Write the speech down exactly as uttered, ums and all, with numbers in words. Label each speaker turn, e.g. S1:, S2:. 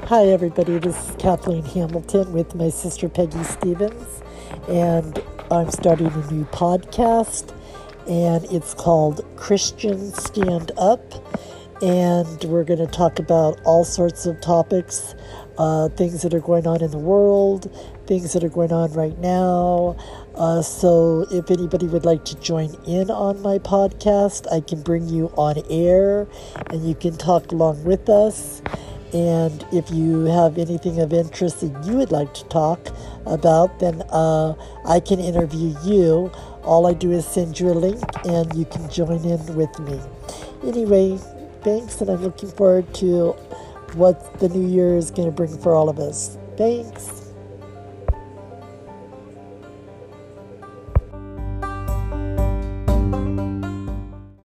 S1: Hi, everybody. This is Kathleen Hamilton with my sister Peggy Stevens, and I'm starting a new podcast, and it's called Christian Stand Up, and we're going to talk about all sorts of topics, uh, things that are going on in the world, things that are going on right now. Uh, so if anybody would like to join in on my podcast, I can bring you on air, and you can talk along with us. And if you have anything of interest that you would like to talk about, then uh, I can interview you. All I do is send you a link and you can join in with me. Anyway, thanks, and I'm looking forward to what the new year is going to bring for all of us. Thanks.